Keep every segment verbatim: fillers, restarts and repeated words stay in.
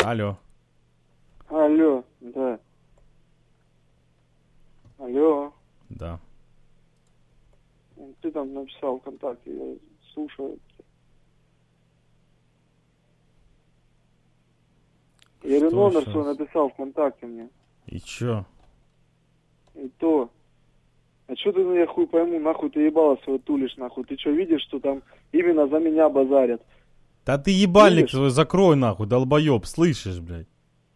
Алло. Алло, да. Алло. Да. Ты там написал ВКонтакте, я слушаю. Я говорю, номер сейчас? свой написал ВКонтакте мне. И чё? И то. А чё ты, ну я хуй пойму, нахуй ты ебало свое тулишь, нахуй. Ты чё видишь, что там именно за меня базарят? Да ты ебальник Видишь? свой закрой, нахуй, долбоёб, слышишь, блядь?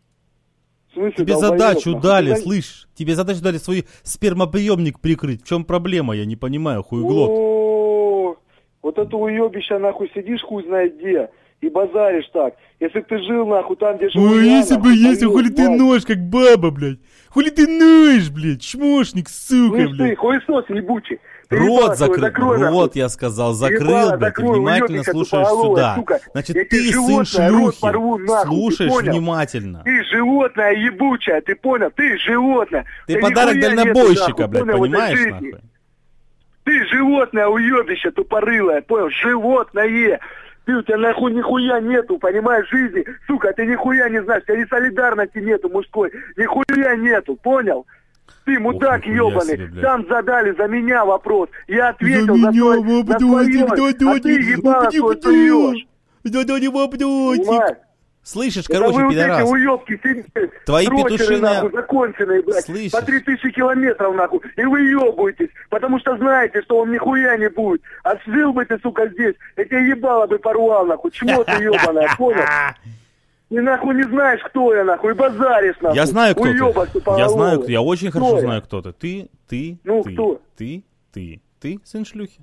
В смысле, Тебе долбоёб, задачу нахуй? дали, Ты- слышь? Тебе задачу дали свой спермоприемник прикрыть. В чем проблема, я не понимаю, хуеглот. О, вот это уебище, нахуй, сидишь хуй знает где и базаришь так. Если бы ты жил, нахуй, там, где живу Ой, я, если бы, нахуй, если, поёб, хули ты мать. ноешь, как баба, блядь. Хули ты ноешь, блядь, чмошник, сука, Слышь ты, блядь. хуесос ебучий. Ты ебало Рот свое закрыл, закрой, рот, нахуй. я сказал, закрыл, Ебало блядь, и закрой, внимательно уёбище слушаешь тупоголовое, сюда. сука. Значит, Я ты тебе сын животное, рот шлюхи, порву, нахуй, ты слушаешь понял? внимательно. Ты животное ебучее, ты понял? Ты животное. Ты Да подарок нихуя нету, дальнобойщика, нахуй, блядь, понял, в этой понимаешь, жизни. нахуй? Ты животное, уебище тупорылое, понял? Животное. Ты, у тебя нахуй нихуя нету, понимаешь, жизни. Сука, ты нихуя не знаешь, у тебя ни солидарности нету мужской, нихуя нету, понял? Ты мудак нихуя ебаный, себе, блядь. там задали за меня вопрос, я ответил За за, меня свой, за вопросик, свое, да, да, а ты да, ебало да, свой да. суешь. Да-да, не вопросик. Понимаешь? Слышишь, Это короче, вы вот эти пидорас. уёбки сидите, Твои дрочеры, петушиные- нахуй, законченные, блядь, Слышишь? по три тысячи километров, нахуй, и вы ебаетесь, потому что знаете, что он нихуя не будет. А жил бы ты, сука, здесь, я тебе ебало бы порвал, нахуй, чмо ты ебаная, понял? Ты нахуй не знаешь, кто я, нахуй, и базаришь, нахуй. Я знаю, кто Уёбок ты. тупоголовый. Я знаю, я очень Кто хорошо я? знаю, кто ты. Ты, ты, Ну, ты, кто? ты, ты, ты, сын шлюхи.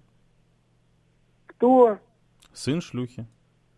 Кто? Сын шлюхи.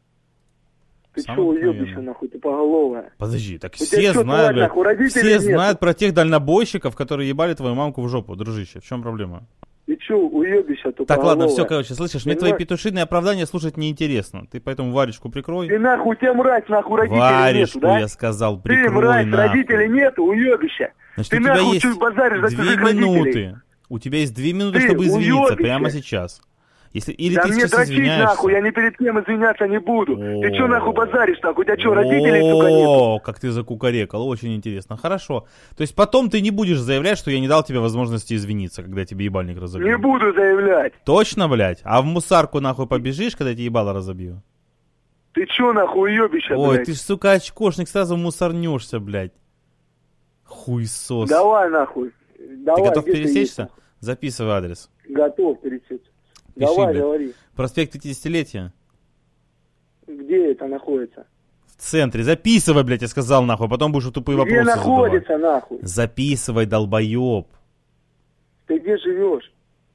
Ты Самый чё, обыкновенный. уёбище, нахуй, тупоголовая? Подожди, так У тебя все чё, знают, тварь, блядь, нахуй, родителей все нет? знают про тех дальнобойщиков, которые ебали твою мамку в жопу, дружище. В чем проблема? Ты чё, уёбище тупоголовая? Так, ладно, все, короче, слышишь, мне Ты твои на- петушиные оправдания слушать неинтересно. Ты поэтому Варечку прикрой. Ты нахуй, у тебя мразь, нахуй, родителей Варежку, нету, да? я сказал, Ты, прикрой мразь, нахуй. родителей нету, уебище. Значит, Ты у тебя нахуй есть чуть базаришь за две чужих родителей. минуты. У тебя есть две минуты, Ты чтобы извиниться уёбище. прямо сейчас. Если, или Да ты мне сейчас дрочить извиняешься. нахуй, я ни перед кем извиняться не буду. Ты чё О. нахуй базаришь так? У тебя чё, родителей, сука, нету? О, как ты закукарекал, очень интересно. Хорошо. То есть потом ты не будешь заявлять, что я не дал тебе возможности извиниться, когда тебе ебальник разобью. Не буду заявлять. Точно, блядь? А в мусарку нахуй побежишь, когда я тебе ебало разобью? Ты чё нахуй уебище, Ой, блядь? ты ж, сука, очкошник, сразу мусорнешься, блядь. Хуесос. Давай нахуй. Давай, Ты готов где пересечься? есть? Записывай адрес. Готов пересечься. Пиши, Давай, блядь. говори. Проспект пятидесятилетия. Где это находится? В центре. Записывай, блядь, я сказал, нахуй. Потом будешь тупые Где вопросы находится, задавать. нахуй? Записывай, долбоеб. Ты где живешь?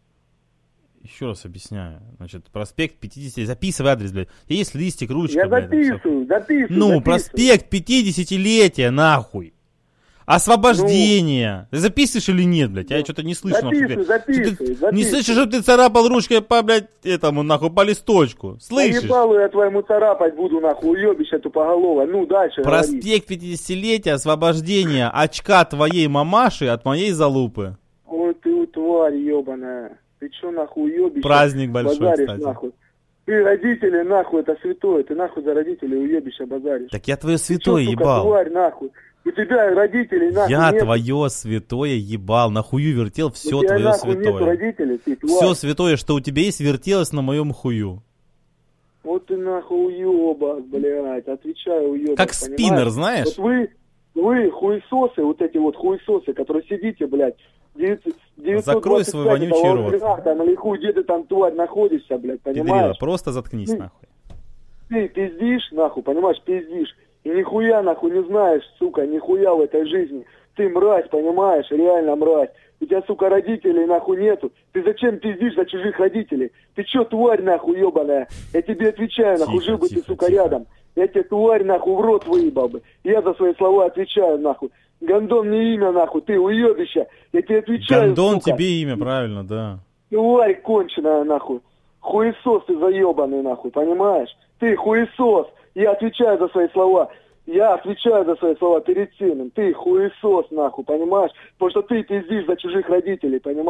Еще раз объясняю. Значит, проспект пятидесятилетия. Записывай адрес, блядь. Есть листик, ручка, Я блядь. там всё. записываю, записываю. Ну, записываю. проспект пятидесятилетия, нахуй. Освобождение. Ты записываешь или нет, блядь? Я что-то не слышу. нахуй, Записываю, блядь. Что ты записываю, Не записываю. слышишь, что ты царапал ручкой по, блядь, этому, нахуй, по листочку. Слышишь? Поебалу я твоему царапать буду, нахуй, уебище тупоголовое. Ну, дальше говори. Проспект пятидесятилетия, освобождение очка твоей мамаши от моей залупы. Ой, ты тварь ебаная. Ты чё, нахуй, уебище? Праздник большой, базаришь, кстати. нахуй. Ты родители, нахуй, это святое. Ты нахуй за родителей уебище базаришь. Так я твое Ты чё, святое сука, ебал. тварь, нахуй. У тебя родителей, нахуй, Я нет. твое святое ебал. Нахую вертел все У тебя, твое нахуй, нету святое. родителей, ты тварь. Все святое, что у тебя есть, вертелось на моем хую. Вот ты, нахуй, уебак, блядь. Отвечаю, уебак, Как понимаешь? спиннер, знаешь? Вот вы, вы хуесосы, вот эти вот хуесосы, которые сидите, блядь, девятьсот Закрой свой вонючий рот. Там, наверху, где ты там, тварь, находишься, блядь, Пидорила, понимаешь? просто заткнись, Ты- нахуй. Ты пиздишь, нахуй, понимаешь, пиздишь. И нихуя, нахуй, не знаешь, сука, нихуя в этой жизни. Ты мразь, понимаешь, реально мразь. У тебя, сука, родителей, нахуй, нету. Ты зачем пиздишь за чужих родителей? Ты чё, тварь, нахуй, ебаная? Я тебе отвечаю, нахуй, Тихо, жил бы ты, тихо, сука, тихо. рядом. Я тебе, тварь, нахуй, в рот выебал бы. Я за свои слова отвечаю, нахуй. Гондон не имя, нахуй, ты уебище. Я тебе отвечаю, Гондон сука. тебе имя, правильно, да. Тварь конченая, нахуй. Хуесос ты заебанный, нахуй, понимаешь? Ты хуесос. Я отвечаю за свои слова. Я отвечаю за свои слова перед сыном. Ты хуесос, нахуй, понимаешь? Потому что ты пиздишь за чужих родителей, понимаешь?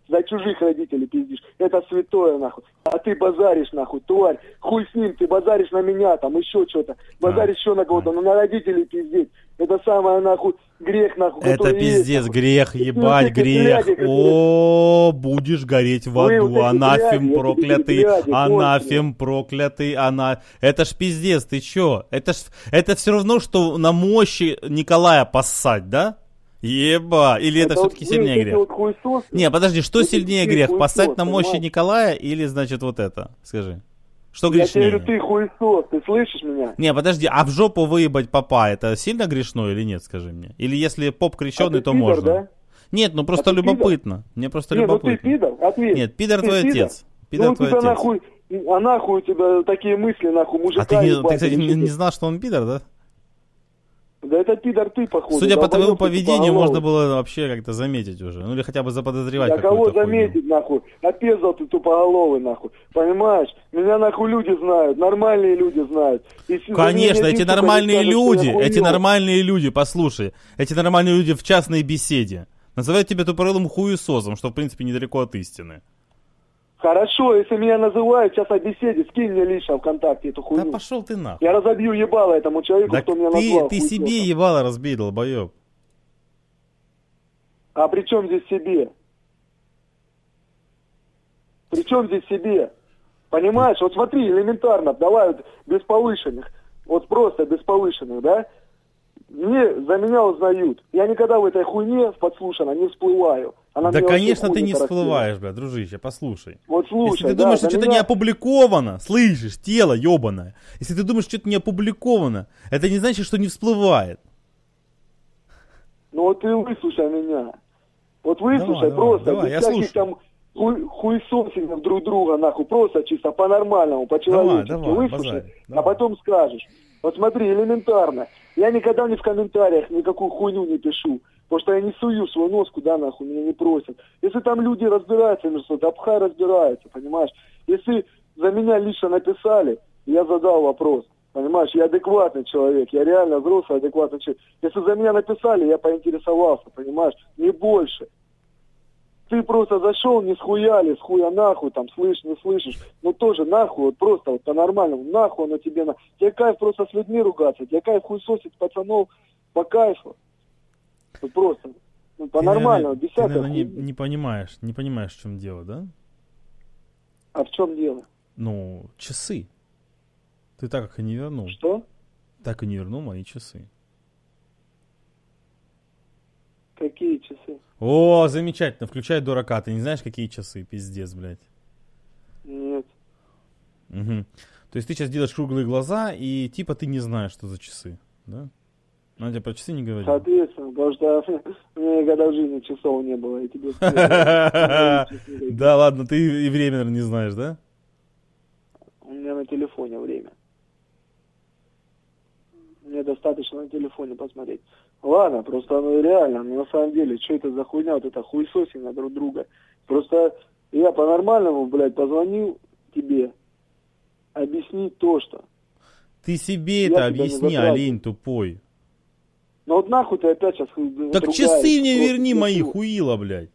за чужих родителей пиздишь. Это святое, нахуй. А ты базаришь, нахуй, тварь. Хуй с ним, ты базаришь на меня, там, еще что-то. Базаришь еще на кого-то, но на родителей пиздеть. Это самое, нахуй, грех, нахуй, Это пиздец, есть, грех, ебать, грех. О, будешь гореть в аду, анафем проклятый, анафем проклятый, ана... Это ж пиздец, ты чё? Это ж, это все равно, что на мощи Николая поссать, да? Еба, или это, это все-таки вот сильнее грех? Вот хуесосы, не, подожди, что вот сильнее грех? Хуесос, поссать на мощи понимаешь? Николая или, значит, вот это? Скажи. Что грешнее? Я тебе говорю, ты хуесос, ты слышишь меня? Не, подожди, а в жопу выебать попа, это сильно грешно или нет, скажи мне? Или если поп крещеный, а то пидор, можно? Да? Нет, ну просто а любопытно. Пидор? Мне просто не, любопытно. Ну ты пидор? Ответь. Нет, пидор ты твой пидор? отец. Пидор ну, твой тебя отец. Нахуй, а нахуй у тебя такие мысли, нахуй, мужика. А ты, не, ты кстати, не, не знал, что он пидор, да? Да это пидор ты, походу. Судя по твоему поведению, можно было вообще как-то заметить уже. Ну или хотя бы заподозревать да какую-то кого заметить, хуйню. Нахуй? Опезал ты тупоголовый, нахуй. Понимаешь? Меня, нахуй, люди знают. Нормальные люди знают. И конечно, эти нормальные скажет, люди, эти нормальные люди, послушай. Эти нормальные люди в частной беседе называют тебя тупорылым хуесосом, что в принципе недалеко от истины. Хорошо, если меня называют сейчас о беседе, скинь мне лично ВКонтакте эту хуйню. Да пошел ты нахуй. Я разобью ебало этому человеку, да кто меня ты, назвал. Ты себе ебало разбей, долбоеб. А при чем здесь себе? При чем здесь себе? Понимаешь, вот смотри, элементарно, давай вот без повышенных. Вот просто без повышенных, да? Мне, за меня узнают. Я никогда в этой хуйне в подслушано не всплываю. Она да, конечно, ты не всплываешь, бля, дружище, послушай. Вот слушай, если ты да, думаешь, что что-то меня... не опубликовано, слышишь, тело ебаное. Если ты думаешь, что что-то не опубликовано, это не значит, что не всплывает. Ну вот ты выслушай меня. Вот выслушай давай, просто. Давай, без всяких там хуй, хуесосиков друг друга, нахуй. Просто чисто по-нормальному, по-человечески. Давай, давай, выслушай, базарь, а давай. потом скажешь. Вот смотри, элементарно. Я никогда ни в комментариях никакую хуйню не пишу. Потому что я не сую свой нос, куда нахуй меня не просят. Если там люди разбираются между собой, да пхай разбираются, понимаешь? Если за меня лично написали, я задал вопрос. Понимаешь, я адекватный человек, я реально взрослый, адекватный человек. Если за меня написали, я поинтересовался, понимаешь? Не больше. Ты просто зашел, не схуяли, с хуя нахуй, там, слышишь, не слышишь. Ну тоже нахуй, вот просто вот по-нормальному, нахуй оно тебе на... Тебе кайф просто с людьми ругаться, тебе кайф хуесосить пацанов по кайфу. Вот просто, ну, по-нормальному, десятая Ты, наверное, не, не понимаешь, не понимаешь, в чем дело, да? А в чем дело? Ну, часы. Ты так их и не вернул. Что? Так и не вернул мои часы. Какие часы? О, замечательно, включай дурака. Ты не знаешь, какие часы? Пиздец, блядь. Нет. Угу. То есть ты сейчас делаешь круглые глаза, и типа ты не знаешь, что за часы, да? Надя про часы не говорит. Соответственно, потому что у меня никогда в жизни часов не было, и тебе... Да ладно, ты и время, наверное, не знаешь, да? У меня на телефоне время. Мне достаточно на телефоне посмотреть. Ладно, просто ну, реально, ну, на самом деле, что это за хуйня, вот это хуесосина друг друга. Просто я по-нормальному, блядь, позвонил тебе объяснить то, что... Ты себе это объясни, олень тупой. Ну вот нахуй ты опять сейчас... Так часы мне верни мои, хуила, блядь.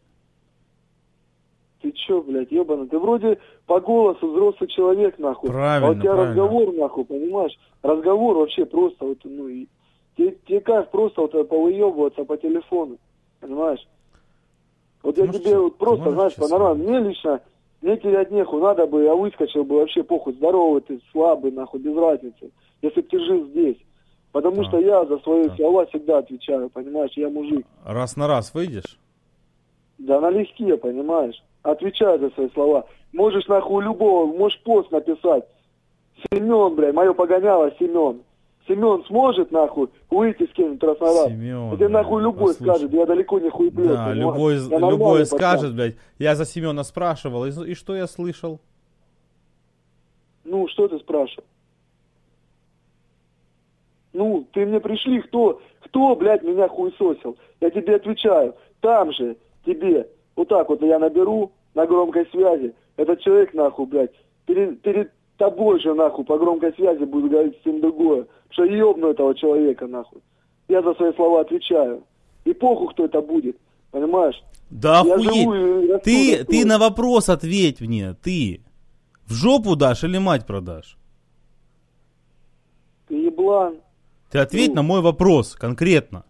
Ты чё, блядь, ебаный? Ты вроде по голосу взрослый человек, нахуй. Правильно, а у тебя правильно. разговор, нахуй, понимаешь? Разговор вообще просто вот, ну и... Тебе, тебе кайф просто вот повыебываться по телефону, понимаешь? Вот ты я можешь, тебе вот просто, знаешь, по-нормальному. Мне лично, мне терять нехуй, надо бы, я выскочил бы вообще похуй, здоровый ты, слабый, нахуй, без разницы. Если бы ты жил здесь. Потому а, что я за свои а. слова всегда отвечаю, понимаешь, я мужик. Раз на раз выйдешь? Да налегке, понимаешь. Отвечаю за свои слова. Можешь нахуй любого, можешь пост написать. Семен, блядь, мое погоняло Семен. Семен сможет нахуй выйти с кем-нибудь раз на раз. Семен, где нахуй любой послушай. Скажет, я далеко не хуеплет. Да, любой, любой скажет, блядь, я за Семена спрашивал, и, и что я слышал? Ну, что ты спрашивал? Ну, ты мне пришли, кто, кто, блядь, меня хуесосил? Я тебе отвечаю, там же тебе, вот так вот я наберу на громкой связи, этот человек, нахуй, блядь, перед, перед тобой же, нахуй, по громкой связи будет говорить всем другое, что ебну этого человека, нахуй. Я за свои слова отвечаю. И похуй, кто это будет, понимаешь? Да охуеть. Ты, ты на вопрос ответь мне, ты. В жопу дашь или мать продашь? Ты еблан. Ты ответь ну. на мой вопрос конкретно.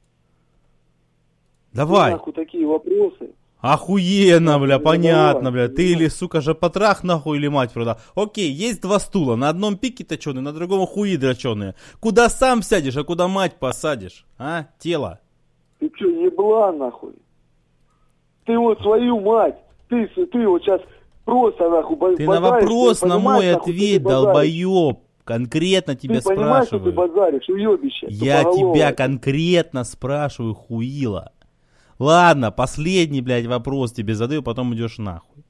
Давай. Ты нахуй такие вопросы. Охуенно, бля, понятно, бля. Ты или, сука, же потрах нахуй или мать продал. Окей, есть два стула. На одном пике точеные, на другом хуи дроченые. Куда сам сядешь, а куда мать посадишь? А, тело? Ты что, еблан нахуй? Ты вот свою мать, ты, ты вот сейчас просто нахуй базаришь. Ты на вопрос на мой ответь, долбоеб. Конкретно тебя ты понимаешь, спрашиваю. Что ты базаришь, уебище? Я тебя конкретно спрашиваю, хуила. Ладно, последний, блядь, вопрос тебе задаю, потом идешь нахуй.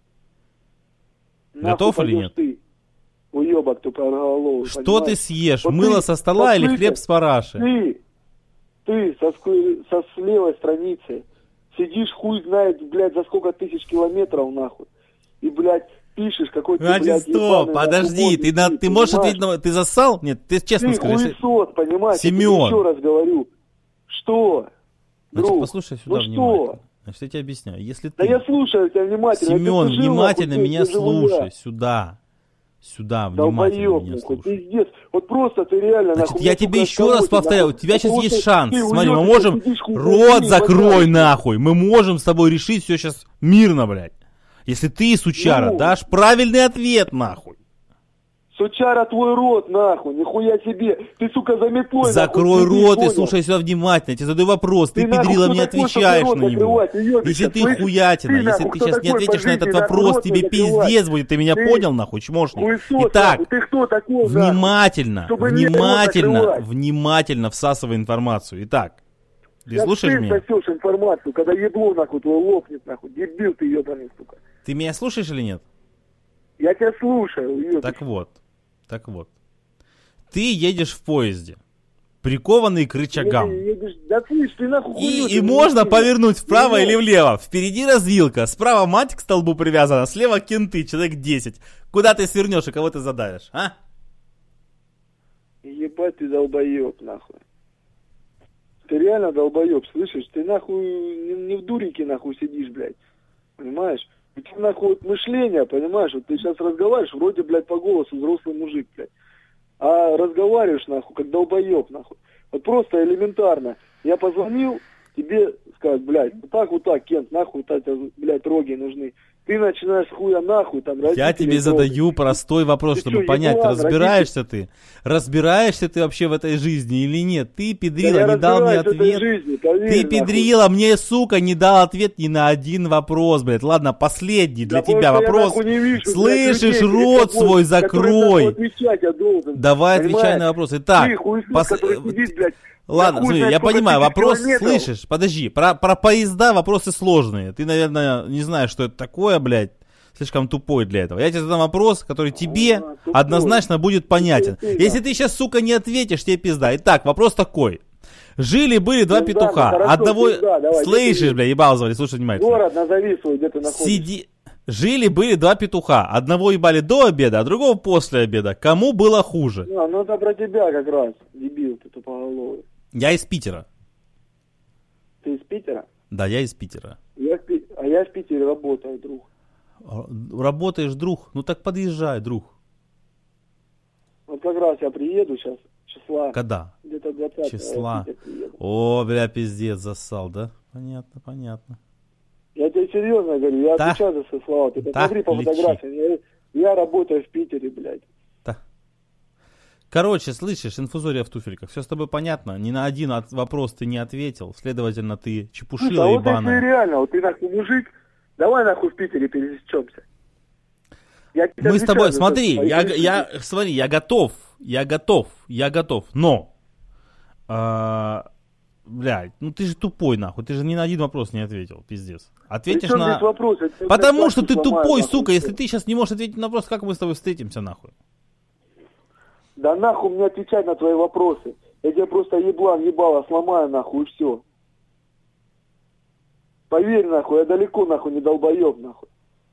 нахуй Готов или нет? Ты, уебок тупоголовый, Что понимаешь? ты съешь, вот мыло ты, со стола или хлеб с параши? Ты, ты со, со с левой страницы сидишь, хуй знает, блядь, за сколько тысяч километров, нахуй. И, блядь, пишешь, какой ты, Значит, блядь, стоп, ебаный, подожди, ты, на, ты можешь ответить на... Ты засал? Нет, ты честно ты скажи. Ты хуесос, понимаешь? Семен. Я еще раз говорю. Что? Значит, друг, послушай сюда ну внимательно. Что? Значит, я тебе объясняю. Если да ты... я слушаю тебя внимательно. Семен, жил, внимательно нахуй, меня слушай. Я. Сюда. Сюда, внимательно Долбоёб, меня нахуй, слушай. Пиздец. Вот просто ты реально... Значит, нахуй, я тебе еще раз повторяю, нахуй. у тебя сейчас есть шанс. Ты, Смотри, мы уёбок, можем... сидишь, хуй, Рот хуй, закрой хуй, нахуй. Мы можем с тобой решить все сейчас мирно, блядь. Если ты, сучара, ну, дашь правильный ответ, нахуй. Сучара твой рот, нахуй, нихуя себе. Ты, сука, за метлой, Закрой нахуй, рот и понял? слушай сюда внимательно. Я тебе задаю вопрос, ты, ты педрила, нахуй, мне такой, отвечаешь на него. Закрывать, Если ты слышишь? хуятина, ты, если нахуй, ты сейчас не ответишь на этот жизни, вопрос, нахуй, тебе пиздец будет. Ты меня ты, понял, нахуй, чмошник? Хуесос, Итак, нахуй, ты кто такой, внимательно, нахуй, внимательно, внимательно всасывай информацию. Итак, ты как слушаешь ты меня? Ты сосешь информацию, когда ебло, нахуй, твой лопнет, нахуй. Дебил ты, ебаный, сука. Ты меня слушаешь или нет? Я тебя слушаю, ебаный. Так вот, так вот. Ты едешь в поезде, прикованный к рычагам. Едешь, да слышь, ты нахуй И, хуйню, и ты можно не повернуть вправо не или влево. Впереди развилка, справа мать к столбу привязана, слева кенты, человек десять. Куда ты свернешь и кого ты задавишь, а? Ебать ты долбоеб, нахуй. Ты реально долбоеб, слышишь? Ты нахуй не, не в дурике нахуй сидишь, блядь. Понимаешь? У тебя нахуй вот мышление, понимаешь? Вот ты сейчас разговариваешь, вроде, блядь, по голосу взрослый мужик, блядь. А разговариваешь, нахуй, как долбоеб, нахуй. Вот просто элементарно. Я позвонил, тебе сказать, блядь, вот так, вот так, Кент, нахуй, вот эти, блядь, роги нужны. Ты начинаешь с хуя нахуй там... Я тебе задаю простой вопрос, ты чтобы что, понять, еблан, разбираешься родитель? ты? Разбираешься ты вообще в этой жизни или нет? Ты, педрила, да не дал мне ответ. Жизни, поверь, ты, педрила, нахуй. мне, сука, не дал ответ ни на один вопрос, блядь. Ладно, последний для да тебя вопрос. Вижу, Слышишь, блядь, людей, рот свой закрой. Должен, Давай понимаешь? Отвечай на вопрос. Итак, ты, хуй, пос... сидит, блядь, ладно, смотри, я понимаю, вопрос, слышишь, подожди, про, про поезда вопросы сложные. Ты, наверное, не знаешь, что это такое, блядь. Слишком тупой для этого. Я тебе задам вопрос, который тебе а, однозначно будет понятен. Тупой, Если ты сейчас, сука, не ответишь, тебе пизда. Итак, вопрос такой. Жили-были два пизда, петуха. Ну, одного... Пизда, давай, слышишь, бля, ебал звали, слушай внимательно. Город назови свой, где ты находишься. Сиди... Жили-были два петуха. Одного ебали до обеда, а другого после обеда. Кому было хуже? А, ну это про тебя как раз, дебил ты тупоголовый. Я из Питера. Ты из Питера? Да, я из Питера. Я в Пи... А я в Питере работаю, друг. Работаешь, друг? Ну так подъезжай, друг. Вот как раз я приеду сейчас, числа. Когда? Где-то двадцатого. Числа. О, бля, пиздец, засал, да? Понятно, понятно. Я тебе серьезно говорю, я да. отвечаю за свои слова. Ты посмотри да, по фотографиям. Я, я работаю в Питере, блядь. Да. Короче, слышишь, инфузория в туфельках. Все с тобой понятно. Ни на один от... вопрос ты не ответил. Следовательно, ты чепушила Слушай, а ебаная. Вот ты реально, вот ты нахуй мужик. Давай нахуй в Питере пересечемся. Мы с тобой, смотри, я, я, смотри, я готов, я готов, я готов, но, э, блядь, ну ты же тупой нахуй, ты же ни на один вопрос не ответил, пиздец. Ответишь на... Вопрос? Потому что ты тупой, сука, если ты сейчас не можешь ответить на вопрос, как мы с тобой встретимся нахуй? Да нахуй мне отвечать на твои вопросы. Я тебе просто еблан, ебало сломаю нахуй и все. Поверь, нахуй, я далеко, нахуй, не долбоеб, нахуй.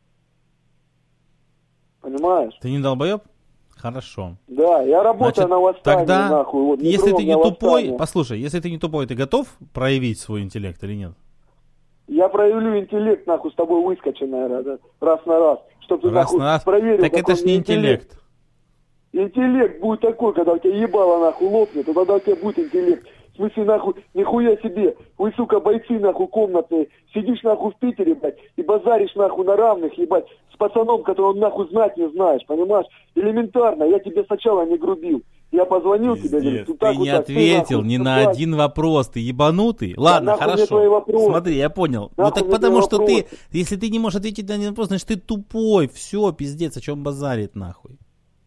Понимаешь? Ты не долбоеб? Хорошо. Да, я работаю Значит, на восстании, тогда, нахуй. Вот, если ты не восстание. тупой, послушай, если ты не тупой, ты готов проявить свой интеллект или нет? Я проявлю интеллект, нахуй, с тобой выскочу, наверное, раз на раз. Чтоб ты, Раз нахуй, на раз? проверил. Так это ж не интеллект. Интеллект будет такой, когда у тебя ебало, нахуй, лопнет, и тогда у тебя будет интеллект. В смысле, нахуй, нихуя себе. Вы, сука, бойцы, нахуй, комнатные. Сидишь, нахуй, в Питере, блядь, и базаришь, нахуй, на равных, ебать, с пацаном, которого, нахуй, знать не знаешь, понимаешь? Элементарно. Я тебе сначала не грубил. Я позвонил Пиздец, тебе, говорю, ты так не вот так, ответил ты, ни нахуй, на давай. один вопрос, ты ебанутый. Ладно, нахуй мне твои хорошо. вопросы. Смотри, я понял. Ну Нахуй так мне потому твои что ты, вопросы. если ты не можешь ответить на один вопрос, значит ты тупой. Все, пиздец, о чем базарит нахуй.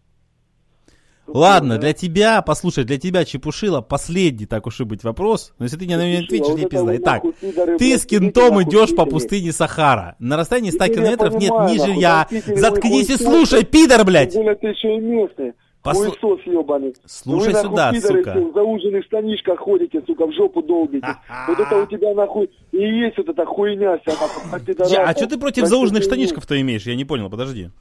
Ладно, для тебя, послушай, для тебя, Чепушила, последний, так уж и быть, вопрос. Но если ты не на меня ответишь, вот не это пизда. вы, Итак, нахуй, пидоры, ты блядь, с идите, кентом нахуй, идешь по в Питере. пустыне Сахара. На расстоянии ста Теперь я километров нет понимаю, ни нахуй, жилья. там в Питере вы Заткнись и хуесосы. слушай, пидор, блядь. Тем более ты еще и местный. Послу- Хуесос ебаный. Слушай Вы, нахуй, сюда, пидоры, сука. все в зауженных штанишках ходите, сука, в жопу долбите. Вот это у тебя, нахуй, и есть вот эта хуйня вся, нахуй, от пидорасов. Я- а что ты против Так зауженных что ты- штанишков-то имеешь? Я не понял, подожди.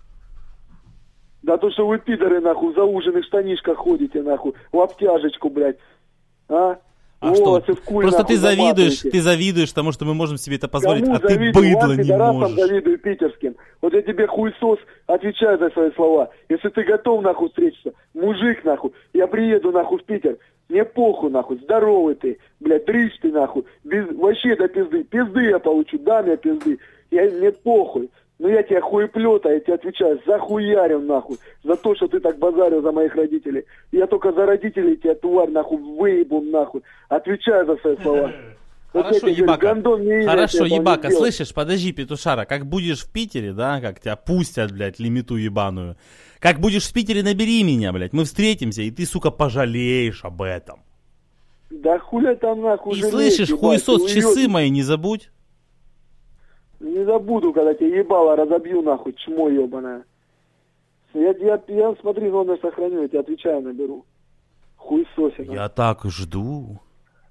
Да то, что вы, пидоры, нахуй, в зауженных штанишках ходите, нахуй, в обтяжечку, блядь. А? А что? Волосы в куль, Просто нахуй, ты завидуешь, заматываете. ты завидуешь тому, что мы можем себе это позволить, Кому а ты завидую? быдло Вам, не пидорасам, можешь. завидую питерским. Вот я тебе, хуесос, отвечаю за свои слова. Если ты готов, нахуй, встретиться, мужик, нахуй, я приеду, нахуй, в Питер. Мне похуй, нахуй, здоровый ты, блядь, дрищ ты, нахуй. Без, вообще до пизды. Пизды я получу, дам я пизды. Я, мне похуй. Но я тебя хуеплета, я тебе отвечаю, захуярил, нахуй, за то, что ты так базарил за моих родителей. Я только за родителей тебя, тварь, нахуй, выебу, нахуй. Отвечаю за свои слова. Вот Хорошо, я тебе говорю, ебака. гандон не имя, Хорошо, я этого не ебака, сделал. слышишь, подожди, петушара, как будешь в Питере, да, как тебя пустят, блядь, лимиту ебаную. Как будешь в Питере, набери меня, блядь, мы встретимся, и ты, сука, пожалеешь об этом. Да хуля там нахуй И жалеть, слышишь, ебать, хуесос, ты часы уеб- мои не забудь. Не забуду, когда тебе ебало разобью, нахуй, чмо ебаное. Я, я, я смотри, номер сохраню, я тебе отвечаю, наберу. Хуесосина. Я так жду.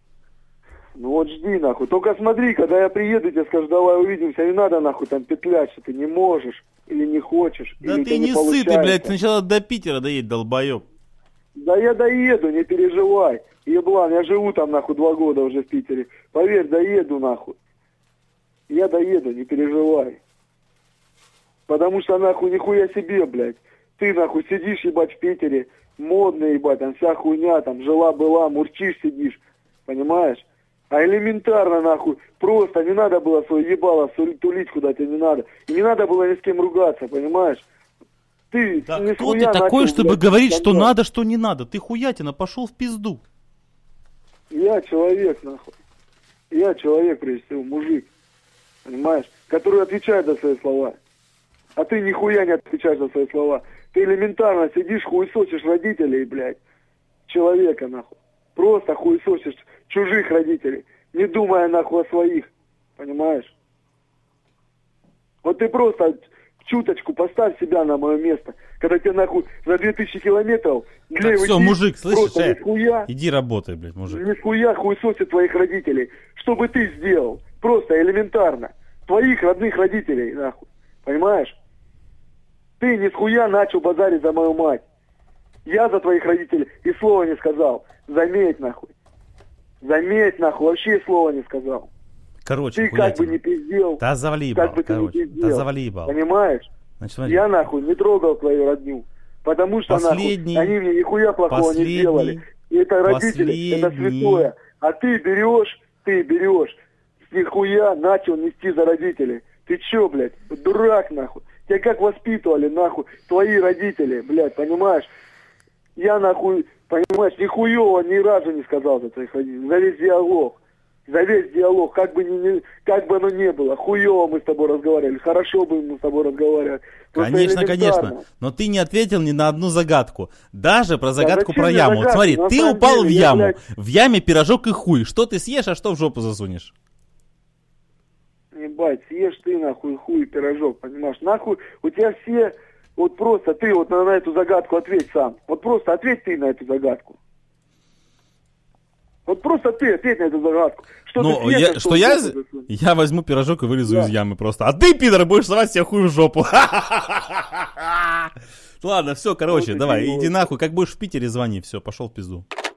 Ну вот жди, нахуй. Только смотри, когда я приеду, тебе скажу, давай увидимся. Не надо, нахуй, там петлять, что ты не можешь или не хочешь. Да или у ты тебя не ссы, ты, получается. блядь, сначала до Питера доедь, долбоеб. Да я доеду, не переживай. Еблан, я живу там, нахуй, два года уже в Питере. Поверь, доеду, нахуй. Я доеду, не переживай. Потому что, нахуй, нихуя себе, блядь. Ты, нахуй, сидишь, ебать, в Питере, модный, ебать, там вся хуйня, там, жила-была, мурчишь, сидишь, понимаешь? А элементарно, нахуй, просто не надо было свое ебало тулить куда-то, не надо. И не надо было ни с кем ругаться, понимаешь? Ты Да ни кто ты схуя такой, начал, чтобы блядь, говорить, что скандал. надо, что не надо? Ты хуятина, пошел в пизду. Я человек, нахуй. Я человек, прежде всего, мужик. Понимаешь? Который отвечает за свои слова. А ты нихуя не отвечаешь за свои слова. Ты элементарно сидишь, хуесосишь родителей, блядь. Человека, нахуй. Просто хуесосишь чужих родителей. Не думая, нахуй, о своих. Понимаешь? Вот ты просто чуточку поставь себя на мое место. Когда тебе, нахуй, за две тысячи километров... Так, все, мужик, слышишь, э, нихуя, иди работай, блядь, мужик. нихуя хуесосит твоих родителей. Что бы ты сделал? Просто элементарно. Твоих родных родителей, нахуй. Понимаешь? Ты не схуя начал базарить за мою мать. Я за твоих родителей и слова не сказал. Заметь, нахуй. Заметь, нахуй, вообще слова не сказал. Короче, Ты как бы хуятина. не пиздел. Да завали ебал, как бы ты не короче, пиздел. да завали ебал. Понимаешь? Значит, смотри, Я, нахуй, не трогал твою родню. Потому что, Последний, нахуй, они мне нихуя плохого последний, не сделали. И это родители, это последний. святое. А ты берешь, ты берешь, нихуя начал нести за родителей. Ты чё, блядь, дурак, нахуй. Тебя как воспитывали, нахуй, твои родители, блядь, понимаешь? Я, нахуй, понимаешь, нихуево ни разу не сказал за твоих родителей. За весь диалог. За весь диалог, как бы, ни, ни, как бы оно ни было, хуево мы с тобой разговаривали, хорошо бы мы с тобой разговаривали. Просто Конечно, элементарно. конечно. Но ты не ответил ни на одну загадку. Даже про загадку зачем про мне яму. Вот загадки? смотри, На ты самом упал деле, в я, яму. блядь- В яме пирожок и хуй. Что ты съешь, а что в жопу засунешь? Ебать, съешь ты нахуй хуй и пирожок, понимаешь? Нахуй у тебя все, вот просто ты вот на, на эту загадку ответь сам. Вот просто ответь ты на эту загадку. Вот просто ты ответь на эту загадку. Что Ну, ты съешь, я, а что в я, жопу засунешь? я возьму пирожок и вылезу Да. из ямы просто. А ты, пидор, будешь совать себе хуй в жопу. Ладно, все, короче, Вот и давай, ты, иди нахуй. Как будешь в Питере, звони. Все, пошел в пизду.